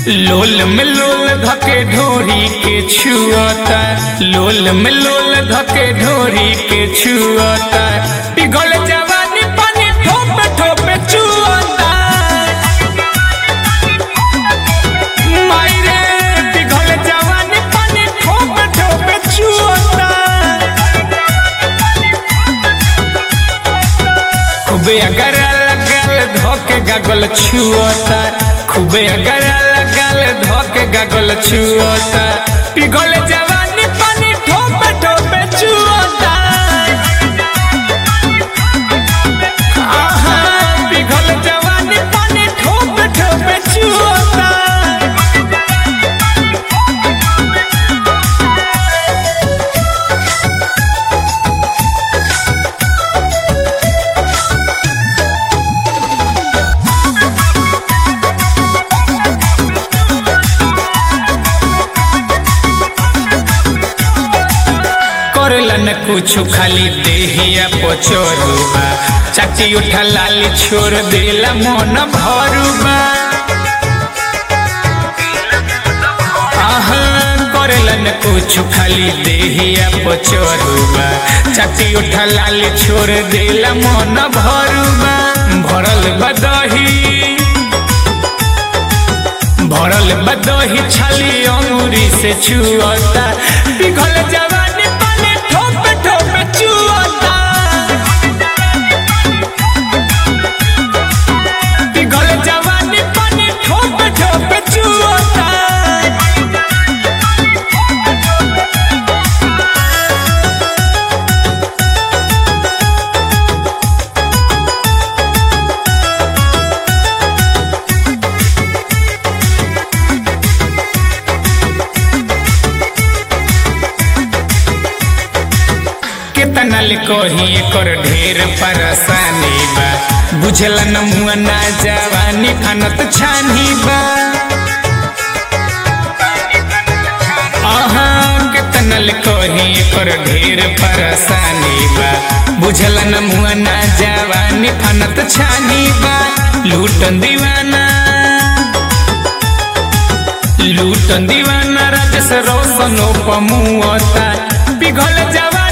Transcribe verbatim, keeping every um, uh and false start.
लोल में लोल धके ढोरी के छुअता, लोल में लोल धके ढोरी के छुअता, पिघल जवानी पानी ठोप ठोप चुअता। मायरे पिघल जवानी पानी ठोप ठोप चुअता। खूबे अगर लगल धोके गगल छुअता, खूबे अगर लगल धोके गगल छुअता, पिघल जवानी पानी ठोप ठोप चुअता। आहा पिघल जवानी पानी ठोप ठोप चुअता। करलन कुछ खाली देहिया पचोरुबा, चाची उठा लाली छोड़ देला मन भरुबा। आहा करलन कुछ खाली देहिया पचोरुबा, चाची उठा लाली छोड़ देला मन भरुबा। भरल बदही भरल बदही छाली अंगूरी से छुअता, पिघल जवानी पानी ठोप ठोप चुअता। पिघल जवानी पानी ठोप ठोप चुअता। केतना ले कही एकर ढेर परेशानी बा, बुझला न मुआ ना जवानी खानत छानी बा। आहा केतना ले कही एकर ढेर परेशानी बा, बुझला न मुआ ना जवानी खानत छानी बा। लूटन दीवाना लूटन दीवाना राजस रोशनो पमुअता, पिघल जवानी